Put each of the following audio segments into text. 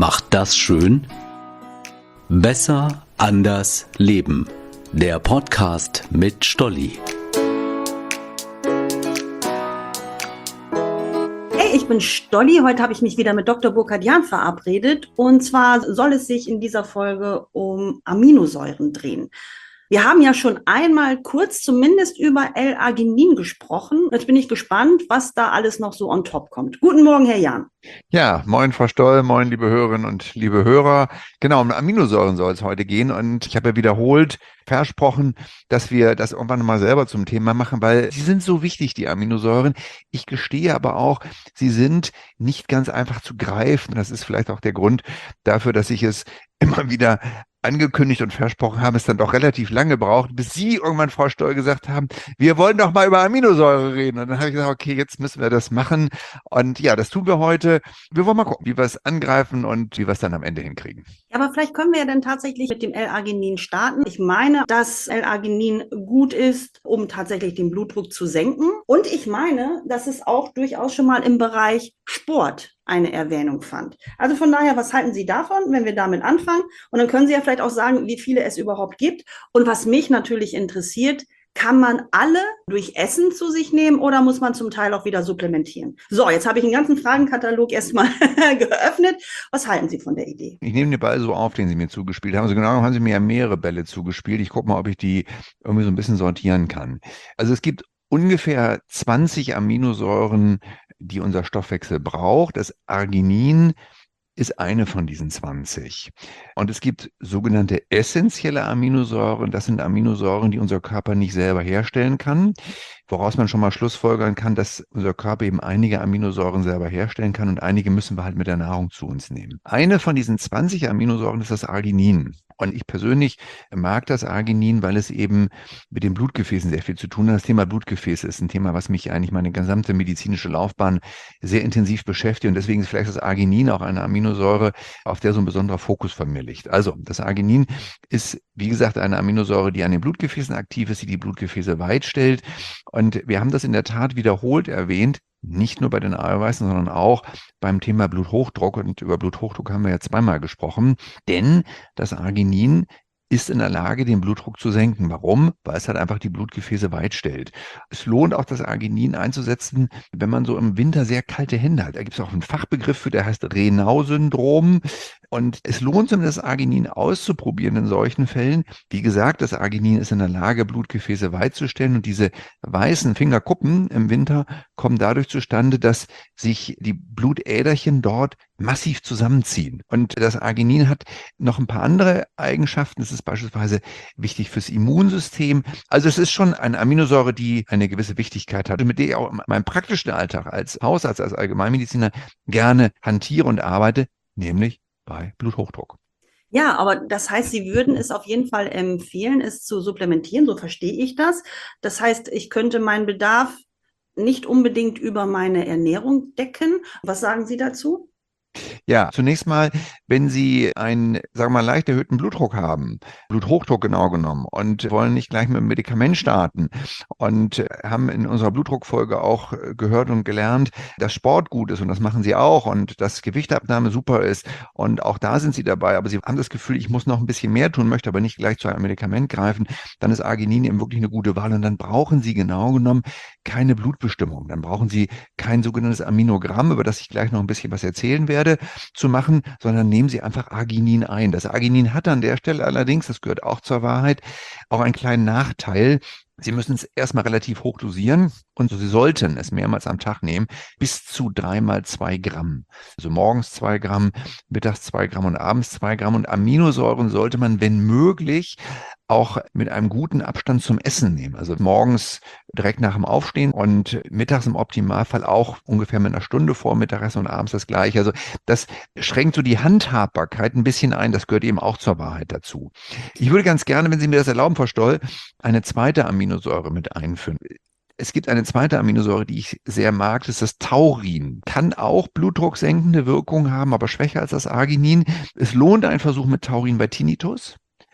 macht das schön? Besser, anders, leben. Der Podcast mit Stolli. Hey, ich bin Stolli. Heute habe ich mich wieder mit Dr. Burkhard Jahn verabredet. Und zwar soll es sich in dieser Folge um Aminosäuren drehen. Wir haben ja schon einmal kurz zumindest über L-Arginin gesprochen. Jetzt bin ich gespannt, was da alles noch so on top kommt. Guten Morgen, Herr Jahn. Ja, moin Frau Stoll, moin liebe Hörerinnen und liebe Hörer. Genau, um Aminosäuren soll es heute gehen und ich habe ja wiederholt versprochen, dass wir das irgendwann mal selber zum Thema machen, weil sie sind so wichtig, die Aminosäuren. Ich gestehe aber auch, sie sind nicht ganz einfach zu greifen. Das ist vielleicht auch der Grund dafür, dass ich es immer wieder angekündigt und versprochen habe, es dann doch relativ lange braucht, bis Sie irgendwann, Frau Stoll, gesagt haben, wir wollen doch mal über Aminosäure reden. Und dann habe ich gesagt, okay, jetzt müssen wir das machen. Und ja, das tun wir heute. Wir wollen mal gucken, wie wir es angreifen und wie wir es dann am Ende hinkriegen. Ja, aber vielleicht können wir ja dann tatsächlich mit dem L-Arginin starten. Ich meine, dass L-Arginin gut ist, um tatsächlich den Blutdruck zu senken. Und ich meine, dass es auch durchaus schon mal im Bereich Sport eine Erwähnung fand. Also von daher, was halten Sie davon, wenn wir damit anfangen? Und dann können Sie ja vielleicht auch sagen, wie viele es überhaupt gibt. Und was mich natürlich interessiert, kann man alle durch Essen zu sich nehmen oder muss man zum Teil auch wieder supplementieren? So, jetzt habe ich einen ganzen Fragenkatalog erstmal geöffnet. Was halten Sie von der Idee? Ich nehme den Ball so auf, den Sie mir zugespielt haben. Also genau haben Sie mir ja mehrere Bälle zugespielt. Ich gucke mal, ob ich die irgendwie so ein bisschen sortieren kann. Also es gibt ungefähr 20 Aminosäuren, die unser Stoffwechsel braucht. Das Arginin ist eine von diesen 20. Und es gibt sogenannte essentielle Aminosäuren. Das sind Aminosäuren, die unser Körper nicht selber herstellen kann, woraus man schon mal schlussfolgern kann, dass unser Körper eben einige Aminosäuren selber herstellen kann und einige müssen wir halt mit der Nahrung zu uns nehmen. Eine von diesen 20 Aminosäuren ist das Arginin. Und ich persönlich mag das Arginin, weil es eben mit den Blutgefäßen sehr viel zu tun hat. Das Thema Blutgefäße ist ein Thema, was mich eigentlich meine gesamte medizinische Laufbahn sehr intensiv beschäftigt. Und deswegen ist vielleicht das Arginin auch eine Aminosäure, auf der so ein besonderer Fokus von mir liegt. Also das Arginin ist, wie gesagt, eine Aminosäure, die an den Blutgefäßen aktiv ist, die die Blutgefäße weit stellt. Und wir haben das in der Tat wiederholt erwähnt, nicht nur bei den Eiweißen, sondern auch beim Thema Bluthochdruck. Und über Bluthochdruck haben wir ja zweimal gesprochen. Denn das Arginin ist in der Lage, den Blutdruck zu senken. Warum? Weil es halt einfach die Blutgefäße weit stellt. Es lohnt auch, das Arginin einzusetzen, wenn man so im Winter sehr kalte Hände hat. Da gibt es auch einen Fachbegriff für, der heißt Renaud-Syndrom. Und es lohnt sich, das Arginin auszuprobieren in solchen Fällen. Wie gesagt, das Arginin ist in der Lage, Blutgefäße weit zu stellen. Und diese weißen Fingerkuppen im Winter kommen dadurch zustande, dass sich die Blutäderchen dort massiv zusammenziehen. Und das Arginin hat noch ein paar andere Eigenschaften. Es ist beispielsweise wichtig fürs Immunsystem. Also es ist schon eine Aminosäure, die eine gewisse Wichtigkeit hat und mit der ich auch in meinem praktischen Alltag als Hausarzt, als Allgemeinmediziner gerne hantiere und arbeite, nämlich bei Bluthochdruck. Ja, aber das heißt, Sie würden es auf jeden Fall empfehlen, es zu supplementieren, so verstehe ich das. Das heißt, ich könnte meinen Bedarf nicht unbedingt über meine Ernährung decken. Was sagen Sie dazu? Ja, zunächst mal, wenn Sie einen, sagen wir mal, leicht erhöhten Blutdruck haben, Bluthochdruck genau genommen, und wollen nicht gleich mit einem Medikament starten und haben in unserer Blutdruckfolge auch gehört und gelernt, dass Sport gut ist und das machen Sie auch und dass Gewichtabnahme super ist und auch da sind Sie dabei, aber Sie haben das Gefühl, ich muss noch ein bisschen mehr tun, möchte aber nicht gleich zu einem Medikament greifen, dann ist Arginin eben wirklich eine gute Wahl und dann brauchen Sie genau genommen keine Blutbestimmung, dann brauchen Sie kein sogenanntes Aminogramm, über das ich gleich noch ein bisschen was erzählen werde, zu machen, sondern nehmen Sie einfach Arginin ein. Das Arginin hat an der Stelle allerdings, das gehört auch zur Wahrheit, auch einen kleinen Nachteil. Sie müssen es erstmal relativ hoch dosieren und Sie sollten es mehrmals am Tag nehmen, bis zu 3 mal 2 Gramm. Also morgens 2 Gramm, mittags 2 Gramm und abends 2 Gramm. Und Aminosäuren sollte man, wenn möglich, auch mit einem guten Abstand zum Essen nehmen. Also morgens direkt nach dem Aufstehen und mittags im Optimalfall auch ungefähr mit einer Stunde vor Mittagessen und abends das Gleiche. Also das schränkt so die Handhabbarkeit ein bisschen ein. Das gehört eben auch zur Wahrheit dazu. Ich würde ganz gerne, wenn Sie mir das erlauben, Frau Stoll, eine zweite Aminosäure mit einführen. Es gibt eine zweite Aminosäure, die ich sehr mag, das ist das Taurin. Kann auch blutdrucksenkende Wirkung haben, aber schwächer als das Arginin. Es lohnt ein Versuch mit Taurin bei Tinnitus.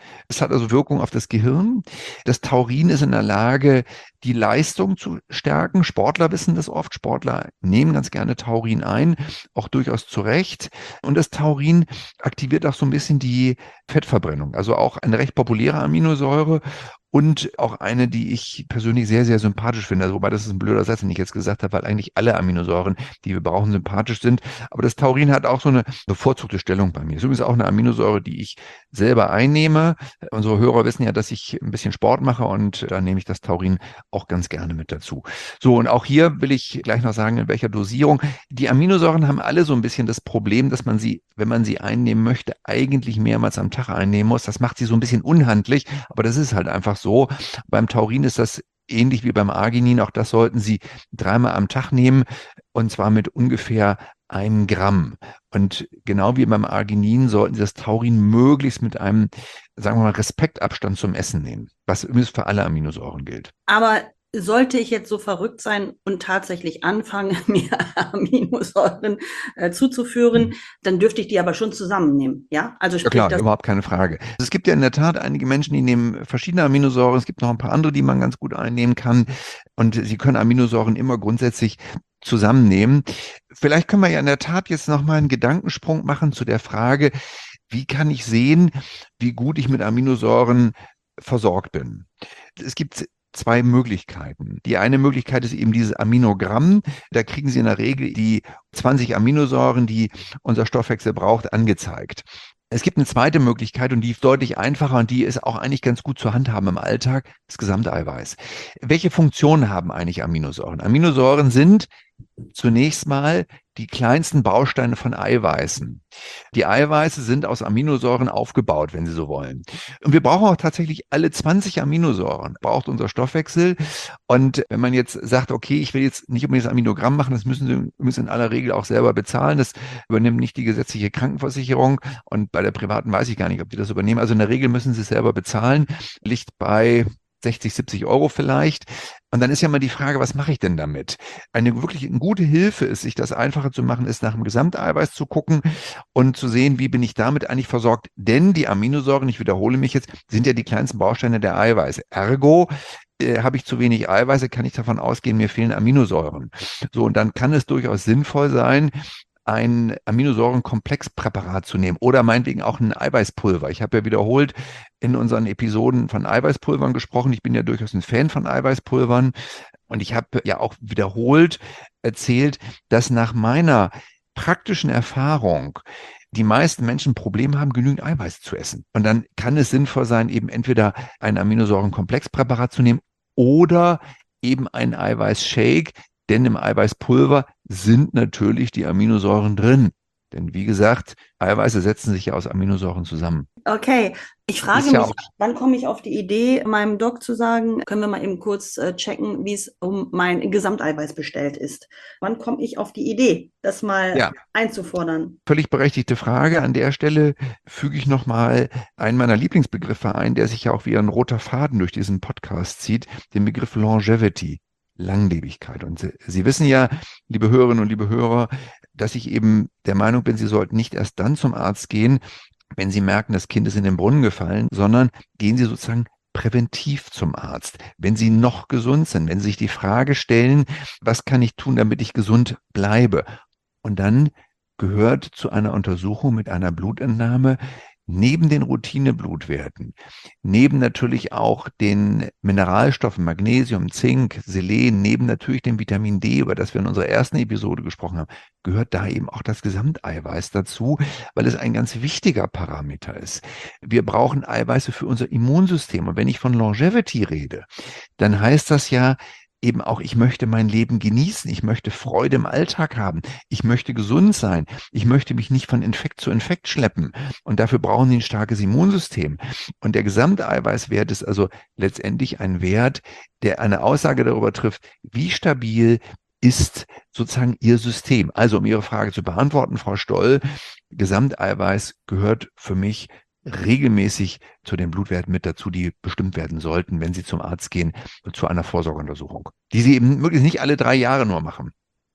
Es hat also Wirkung auf das Gehirn. Das Taurin ist in der Lage, die Leistung zu stärken. Sportler wissen das oft. Sportler nehmen ganz gerne Taurin ein, auch durchaus zu Recht. Und das Taurin aktiviert auch so ein bisschen die Fettverbrennung. Also auch eine recht populäre Aminosäure und auch eine, die ich persönlich sehr, sehr sympathisch finde. Also, wobei das ist ein blöder Satz, den ich jetzt gesagt habe, weil eigentlich alle Aminosäuren, die wir brauchen, sympathisch sind. Aber das Taurin hat auch so eine bevorzugte Stellung bei mir. Es ist übrigens auch eine Aminosäure, die ich selber einnehme. Unsere Hörer wissen ja, dass ich ein bisschen Sport mache und da nehme ich das Taurin auch ganz gerne mit dazu. So, und auch hier will ich gleich noch sagen, in welcher Dosierung. Die Aminosäuren haben alle so ein bisschen das Problem, dass man sie, wenn man sie einnehmen möchte, eigentlich mehrmals am Tag einnehmen muss. Das macht sie so ein bisschen unhandlich, aber das ist halt einfach so. Beim Taurin ist das ähnlich wie beim Arginin. Auch das sollten Sie 3-mal am Tag nehmen und zwar mit ungefähr 1 Gramm. Und genau wie beim Arginin sollten Sie das Taurin möglichst mit einem, sagen wir mal, Respektabstand zum Essen nehmen, was übrigens für alle Aminosäuren gilt. Aber sollte ich jetzt so verrückt sein und tatsächlich anfangen, mir Aminosäuren zuzuführen, dann dürfte ich die aber schon zusammennehmen, ja? Also Ja sprich, klar, das überhaupt keine Frage. Es gibt ja in der Tat einige Menschen, die nehmen verschiedene Aminosäuren. Es gibt noch ein paar andere, die man ganz gut einnehmen kann. Und Sie können Aminosäuren immer grundsätzlich zusammennehmen. Vielleicht können wir ja in der Tat jetzt nochmal einen Gedankensprung machen zu der Frage, wie kann ich sehen, wie gut ich mit Aminosäuren versorgt bin? Es gibt 2 Möglichkeiten. Die eine Möglichkeit ist eben dieses Aminogramm. Da kriegen Sie in der Regel die 20 Aminosäuren, die unser Stoffwechsel braucht, angezeigt. Es gibt eine zweite Möglichkeit und die ist deutlich einfacher und die ist auch eigentlich ganz gut zu handhaben im Alltag, das Gesamteiweiß. Welche Funktionen haben eigentlich Aminosäuren? Aminosäuren sind zunächst mal die kleinsten Bausteine von Eiweißen. Die Eiweiße sind aus Aminosäuren aufgebaut, wenn Sie so wollen. Und wir brauchen auch tatsächlich alle 20 Aminosäuren, braucht unser Stoffwechsel. Und wenn man jetzt sagt, okay, ich will jetzt nicht unbedingt das Aminogramm machen, das müssen Sie in aller Regel auch selber bezahlen. Das übernimmt nicht die gesetzliche Krankenversicherung. Und bei der privaten weiß ich gar nicht, ob die das übernehmen. Also in der Regel müssen Sie es selber bezahlen. Liegt bei 60, 70 Euro vielleicht. Und dann ist ja mal die Frage, was mache ich denn damit? Eine wirklich gute Hilfe ist, sich das einfacher zu machen, ist nach dem Gesamteiweiß zu gucken und zu sehen, wie bin ich damit eigentlich versorgt. Denn die Aminosäuren, ich wiederhole mich jetzt, sind ja die kleinsten Bausteine der Eiweiße. Ergo, habe ich zu wenig Eiweiße, kann ich davon ausgehen, mir fehlen Aminosäuren. So, und dann kann es durchaus sinnvoll sein, ein Aminosäurenkomplexpräparat zu nehmen oder meinetwegen auch ein Eiweißpulver. Ich habe ja wiederholt in unseren Episoden von Eiweißpulvern gesprochen. Ich bin ja durchaus ein Fan von Eiweißpulvern und ich habe ja auch wiederholt erzählt, dass nach meiner praktischen Erfahrung die meisten Menschen Probleme haben, genügend Eiweiß zu essen. Und dann kann es sinnvoll sein, eben entweder ein Aminosäurenkomplexpräparat zu nehmen oder eben einen Eiweißshake, denn im Eiweißpulver sind natürlich die Aminosäuren drin. Denn wie gesagt, Eiweiße setzen sich ja aus Aminosäuren zusammen. Okay, ich frage Ist ja mich, auch, wann komme ich auf die Idee, meinem Doc zu sagen, können wir mal eben kurz checken, wie es um mein Gesamteiweiß bestellt ist. Wann komme ich auf die Idee, das mal ja, einzufordern? völlig berechtigte Frage. An der Stelle füge ich nochmal einen meiner Lieblingsbegriffe ein, der sich ja auch wie ein roter Faden durch diesen Podcast zieht, den Begriff Longevity. Langlebigkeit. Und Sie wissen ja, liebe Hörerinnen und liebe Hörer, dass ich eben der Meinung bin, Sie sollten nicht erst dann zum Arzt gehen, wenn Sie merken, das Kind ist in den Brunnen gefallen, sondern gehen Sie sozusagen präventiv zum Arzt, wenn Sie noch gesund sind, wenn Sie sich die Frage stellen, was kann ich tun, damit ich gesund bleibe? Und dann gehört zu einer Untersuchung mit einer Blutentnahme neben den Routineblutwerten, neben natürlich auch den Mineralstoffen Magnesium, Zink, Selen, neben natürlich dem Vitamin D, über das wir in unserer ersten Episode gesprochen haben, gehört da eben auch das Gesamteiweiß dazu, weil es ein ganz wichtiger Parameter ist. Wir brauchen Eiweiße für unser Immunsystem. Und wenn ich von Longevity rede, dann heißt das ja, eben auch, ich möchte mein Leben genießen, ich möchte Freude im Alltag haben, ich möchte gesund sein, ich möchte mich nicht von Infekt zu Infekt schleppen und dafür brauchen Sie ein starkes Immunsystem. Und der Gesamteiweißwert ist also letztendlich ein Wert, der eine Aussage darüber trifft, wie stabil ist sozusagen Ihr System. Also um Ihre Frage zu beantworten, Frau Stoll, Gesamteiweiß gehört für mich regelmäßig zu den Blutwerten mit dazu, die bestimmt werden sollten, wenn Sie zum Arzt gehen, zu einer Vorsorgeuntersuchung, die Sie eben möglichst nicht alle 3 Jahre nur machen.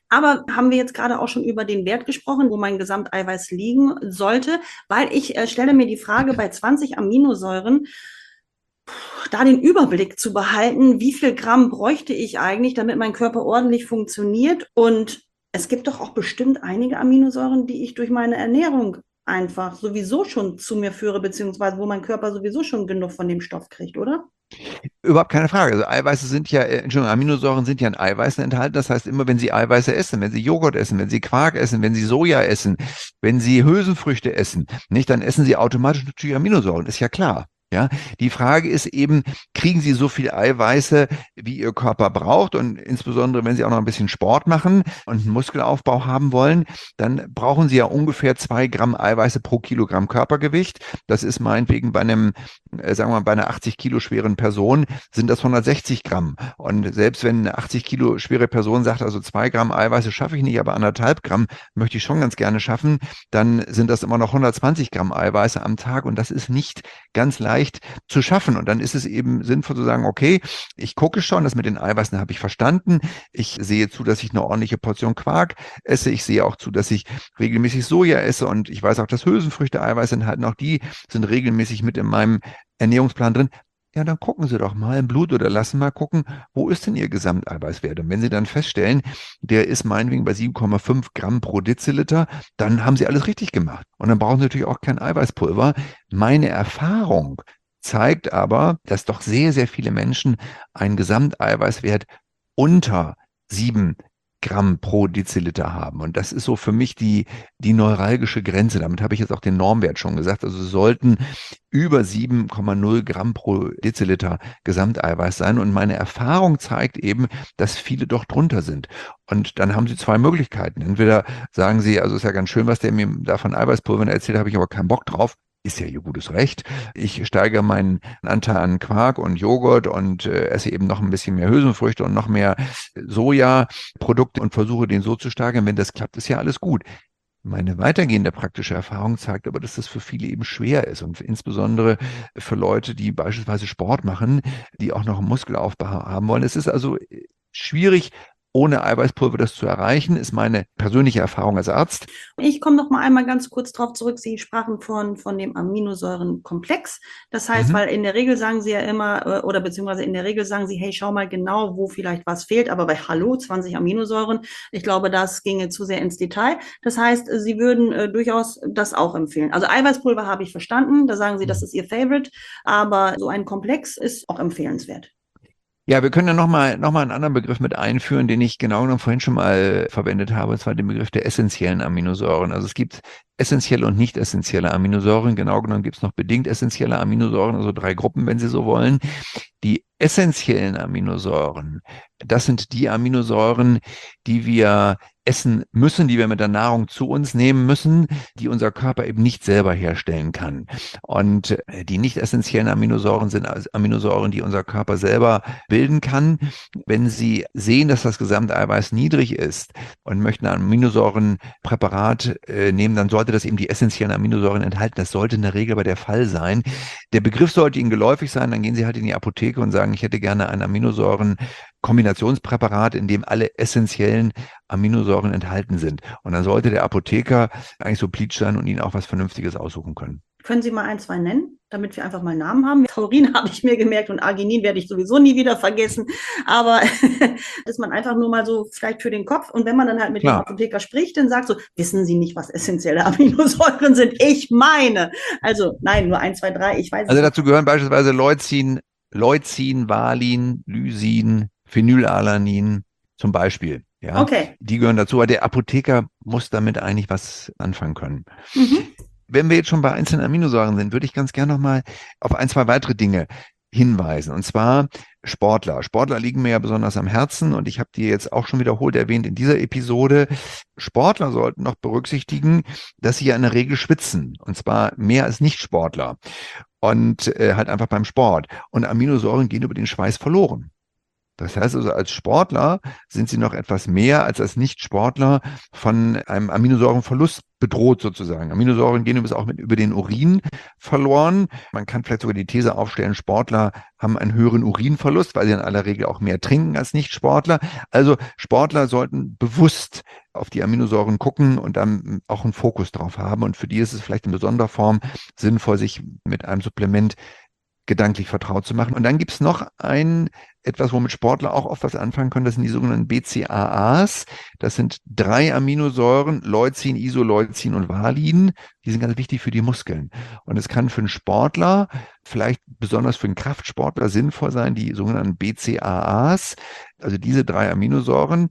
Aber haben wir jetzt gerade auch schon über den Wert gesprochen, wo mein Gesamteiweiß liegen sollte, weil ich stelle mir die Frage bei 20 Aminosäuren, da den Überblick zu behalten, wie viel Gramm bräuchte ich eigentlich, damit mein Körper ordentlich funktioniert. Und es gibt doch auch bestimmt einige Aminosäuren, die ich durch meine Ernährung einfach sowieso schon zu mir führe, beziehungsweise wo mein Körper sowieso schon genug von dem Stoff kriegt, oder? Überhaupt keine Frage. Also Eiweiße sind ja, Entschuldigung, Aminosäuren sind ja in Eiweißen enthalten. Das heißt, immer wenn Sie Eiweiße essen, wenn Sie Joghurt essen, wenn Sie Quark essen, wenn Sie Soja essen, wenn Sie Hülsenfrüchte essen, nicht, dann essen Sie automatisch natürlich Aminosäuren. Ist ja klar. Ja, die Frage ist eben, kriegen Sie so viel Eiweiße, wie Ihr Körper braucht? Und insbesondere, wenn Sie auch noch ein bisschen Sport machen und einen Muskelaufbau haben wollen, dann brauchen Sie ja ungefähr 2 Gramm Eiweiße pro Kilogramm Körpergewicht. Das ist meinetwegen bei einem, sagen wir mal, bei einer 80 Kilo schweren Person sind das 160 Gramm. Und selbst wenn eine 80 Kilo schwere Person sagt, also 2 Gramm Eiweiße schaffe ich nicht, aber 1,5 Gramm möchte ich schon ganz gerne schaffen, dann sind das immer noch 120 Gramm Eiweiße am Tag. Und das ist nicht ganz leicht zu schaffen. Und dann ist es eben sinnvoll zu sagen, okay, ich gucke schon, das mit den Eiweißen habe ich verstanden. Ich sehe zu, dass ich eine ordentliche Portion Quark esse. Ich sehe auch zu, dass ich regelmäßig Soja esse. Und ich weiß auch, dass Hülsenfrüchte Eiweiß enthalten. Auch die sind regelmäßig mit in meinem Ernährungsplan drin. Ja, dann gucken Sie doch mal im Blut oder lassen mal gucken, wo ist denn Ihr Gesamteiweißwert? Und wenn Sie dann feststellen, der ist meinetwegen bei 7,5 Gramm pro Deziliter, dann haben Sie alles richtig gemacht. Und dann brauchen Sie natürlich auch kein Eiweißpulver. Meine Erfahrung zeigt aber, dass doch sehr, sehr viele Menschen einen Gesamteiweißwert unter 7 Gramm pro Deziliter haben. Und das ist so für mich die neuralgische Grenze. Damit habe ich jetzt auch den Normwert schon gesagt. Also es sollten über 7,0 Gramm pro Deziliter Gesamteiweiß sein. Und meine Erfahrung zeigt eben, dass viele doch drunter sind. Und dann haben Sie 2 Möglichkeiten. Entweder sagen Sie, also ist ja ganz schön, was der mir da von Eiweißpulvern erzählt, habe ich aber keinen Bock drauf. Ist ja Ihr gutes Recht. Ich steigere meinen Anteil an Quark und Joghurt und esse eben noch ein bisschen mehr Hülsenfrüchte und noch mehr Sojaprodukte und versuche den so zu steigern. Wenn das klappt, ist ja alles gut. Meine weitergehende praktische Erfahrung zeigt aber, dass das für viele eben schwer ist und insbesondere für Leute, die beispielsweise Sport machen, die auch noch einen Muskelaufbau haben wollen. Es ist also schwierig, ohne Eiweißpulver das zu erreichen, ist meine persönliche Erfahrung als Arzt. Ich komme noch mal einmal ganz kurz drauf zurück. Sie sprachen von dem Aminosäurenkomplex. Das heißt, weil in der Regel sagen Sie ja immer, oder beziehungsweise in der Regel sagen Sie, hey, schau mal genau, wo vielleicht was fehlt. Aber bei Hallo, 20 Aminosäuren, ich glaube, das ginge zu sehr ins Detail. Das heißt, Sie würden durchaus das auch empfehlen. Also Eiweißpulver habe ich verstanden. Da sagen Sie, das ist Ihr Favorite. Aber so ein Komplex ist auch empfehlenswert. Ja, wir können ja noch mal einen anderen Begriff mit einführen, den ich genau genommen vorhin schon mal verwendet habe, und zwar den Begriff der essentiellen Aminosäuren. Also es gibt essentielle und nicht essentielle Aminosäuren. Genau genommen gibt es noch bedingt essentielle Aminosäuren, also 3 Gruppen, wenn Sie so wollen. Die essentiellen Aminosäuren, das sind die Aminosäuren, die wir essen müssen, die wir mit der Nahrung zu uns nehmen müssen, die unser Körper eben nicht selber herstellen kann. Und die nicht essentiellen Aminosäuren sind Aminosäuren, die unser Körper selber bilden kann. Wenn Sie sehen, dass das Gesamteiweiß niedrig ist und möchten ein Aminosäurenpräparat nehmen, dann sollte das eben die essentiellen Aminosäuren enthalten. Das sollte in der Regel aber der Fall sein. Der Begriff sollte Ihnen geläufig sein. Dann gehen Sie halt in die Apotheke und sagen, ich hätte gerne ein Aminosäuren-Kombinationspräparat, in dem alle essentiellen Aminosäuren enthalten sind. Und dann sollte der Apotheker eigentlich so pleatsch sein und Ihnen auch was Vernünftiges aussuchen können. Können Sie mal 1, 2 nennen, damit wir einfach mal Namen haben? Taurin habe ich mir gemerkt und Arginin werde ich sowieso nie wieder vergessen. Aber ist man einfach nur mal so vielleicht für den Kopf. Und wenn man dann halt mit dem Apotheker spricht, dann sagt so, wissen Sie nicht, was essentielle Aminosäuren sind? Ich meine. Also nein, nur 1, 2, 3, ich weiß es nicht. Also dazu gehören beispielsweise Leucin, Valin, Lysin, Phenylalanin zum Beispiel. Ja, okay. Die gehören dazu, aber der Apotheker muss damit eigentlich was anfangen können. Wenn wir jetzt schon bei einzelnen Aminosäuren sind, würde ich ganz gerne nochmal auf 1, 2 weitere Dinge hinweisen. Und zwar Sportler. Sportler liegen mir ja besonders am Herzen und ich habe die jetzt auch schon wiederholt erwähnt in dieser Episode. Sportler sollten noch berücksichtigen, dass sie ja in der Regel schwitzen. Und zwar mehr als Nicht-Sportler. Und halt einfach beim Sport. Und Aminosäuren gehen über den Schweiß verloren. Das heißt also, als Sportler sind sie noch etwas mehr als Nicht-Sportler von einem Aminosäurenverlust bedroht sozusagen. Aminosäuren gehen übrigens auch über den Urin verloren. Man kann vielleicht sogar die These aufstellen, Sportler haben einen höheren Urinverlust, weil sie in aller Regel auch mehr trinken als Nicht-Sportler. Also Sportler sollten bewusst auf die Aminosäuren gucken und dann auch einen Fokus drauf haben. Und für die ist es vielleicht in besonderer Form sinnvoll, sich mit einem Supplement gedanklich vertraut zu machen. Und dann gibt es noch etwas, womit Sportler auch oft was anfangen können, das sind die sogenannten BCAAs. Das sind 3 Aminosäuren, Leucin, Isoleucin und Valin. Die sind ganz wichtig für die Muskeln. Und es kann für einen Sportler, vielleicht besonders für einen Kraftsportler, sinnvoll sein, die sogenannten BCAAs, also diese 3 Aminosäuren,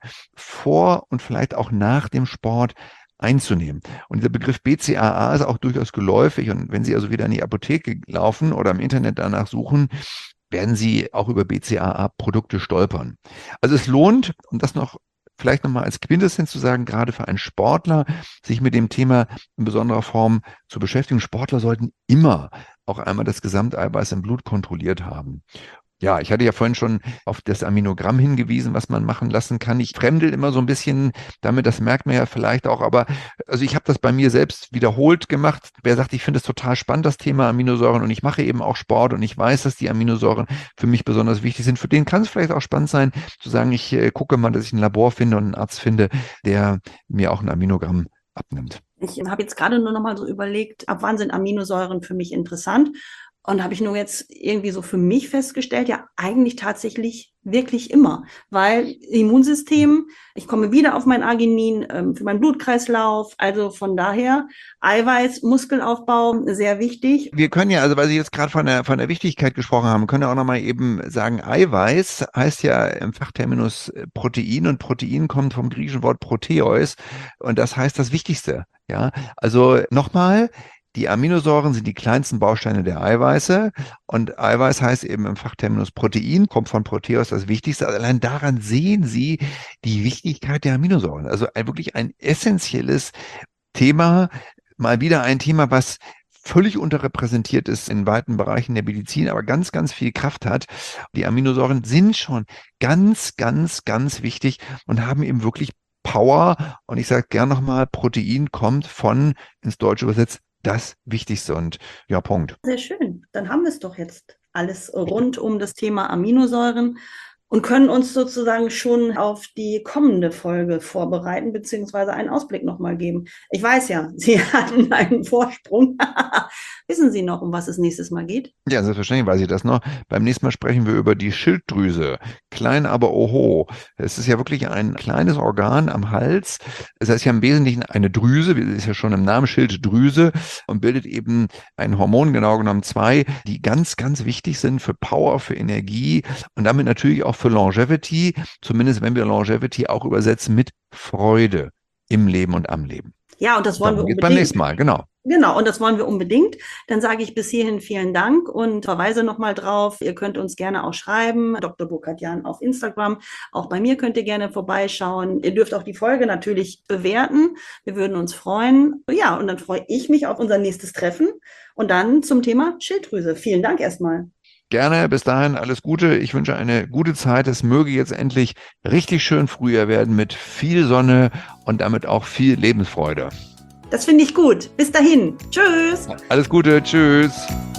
vor und vielleicht auch nach dem Sport einzunehmen. Und dieser Begriff BCAA ist auch durchaus geläufig. Und wenn Sie also wieder in die Apotheke laufen oder im Internet danach suchen, werden Sie auch über BCAA-Produkte stolpern. Also es lohnt, um das vielleicht nochmal als Quintessenz zu sagen, gerade für einen Sportler, sich mit dem Thema in besonderer Form zu beschäftigen. Sportler sollten immer auch einmal das Gesamteiweiß im Blut kontrolliert haben. Ja, ich hatte ja vorhin schon auf das Aminogramm hingewiesen, was man machen lassen kann. Ich fremdel immer so ein bisschen damit, das merkt man ja vielleicht auch, aber also ich habe das bei mir selbst wiederholt gemacht. Wer sagt, ich finde es total spannend, das Thema Aminosäuren, und ich mache eben auch Sport und ich weiß, dass die Aminosäuren für mich besonders wichtig sind. Für den kann es vielleicht auch spannend sein, zu sagen, ich gucke mal, dass ich ein Labor finde und einen Arzt finde, der mir auch ein Aminogramm abnimmt. Ich habe jetzt gerade nur noch mal so überlegt, ab wann sind Aminosäuren für mich interessant? Und habe ich nur jetzt irgendwie so für mich festgestellt, ja, eigentlich tatsächlich wirklich immer. Weil Immunsystem, ich komme wieder auf mein Arginin, für meinen Blutkreislauf, also von daher Eiweiß, Muskelaufbau, sehr wichtig. Wir können ja, also weil Sie jetzt gerade von der Wichtigkeit gesprochen haben, können ja auch nochmal eben sagen, Eiweiß heißt ja im Fachterminus Protein, und Protein kommt vom griechischen Wort Proteus, und das heißt das Wichtigste. Ja, also nochmal, die Aminosäuren sind die kleinsten Bausteine der Eiweiße, und Eiweiß heißt eben im Fachterminus Protein, kommt von Proteus, das Wichtigste. Also allein daran sehen Sie die Wichtigkeit der Aminosäuren. Also wirklich ein essentielles Thema, mal wieder ein Thema, was völlig unterrepräsentiert ist in weiten Bereichen der Medizin, aber ganz, ganz viel Kraft hat. Die Aminosäuren sind schon ganz, ganz, ganz wichtig und haben eben wirklich Power. Und ich sage gern nochmal, Protein kommt von, ins Deutsche übersetzt, das Wichtigste. Und ja, Punkt. Sehr schön. Dann haben wir es doch jetzt alles rund um das Thema Aminosäuren und können uns sozusagen schon auf die kommende Folge vorbereiten, beziehungsweise einen Ausblick nochmal geben. Ich weiß ja, Sie hatten einen Vorsprung. Wissen Sie noch, um was es nächstes Mal geht? Ja, selbstverständlich weiß ich das noch. Beim nächsten Mal sprechen wir über die Schilddrüse. Klein, aber oho. Es ist ja wirklich ein kleines Organ am Hals. Es heißt ja im Wesentlichen eine Drüse, wie ist ja schon im Namen, Schilddrüse, und bildet eben ein Hormon, genau genommen 2, die ganz, ganz wichtig sind für Power, für Energie und damit natürlich auch für Longevity, zumindest wenn wir Longevity auch übersetzen mit Freude im Leben und am Leben. Ja, und das wollen wir unbedingt. Beim nächsten Mal, genau. Genau, und das wollen wir unbedingt. Dann sage ich bis hierhin vielen Dank und verweise nochmal drauf. Ihr könnt uns gerne auch schreiben, Dr. Burkhardt-Jahn auf Instagram. Auch bei mir könnt ihr gerne vorbeischauen. Ihr dürft auch die Folge natürlich bewerten. Wir würden uns freuen. Ja, und dann freue ich mich auf unser nächstes Treffen und dann zum Thema Schilddrüse. Vielen Dank erstmal. Gerne, bis dahin alles Gute. Ich wünsche eine gute Zeit. Es möge jetzt endlich richtig schön Frühjahr werden mit viel Sonne und damit auch viel Lebensfreude. Das finde ich gut. Bis dahin. Tschüss. Alles Gute. Tschüss.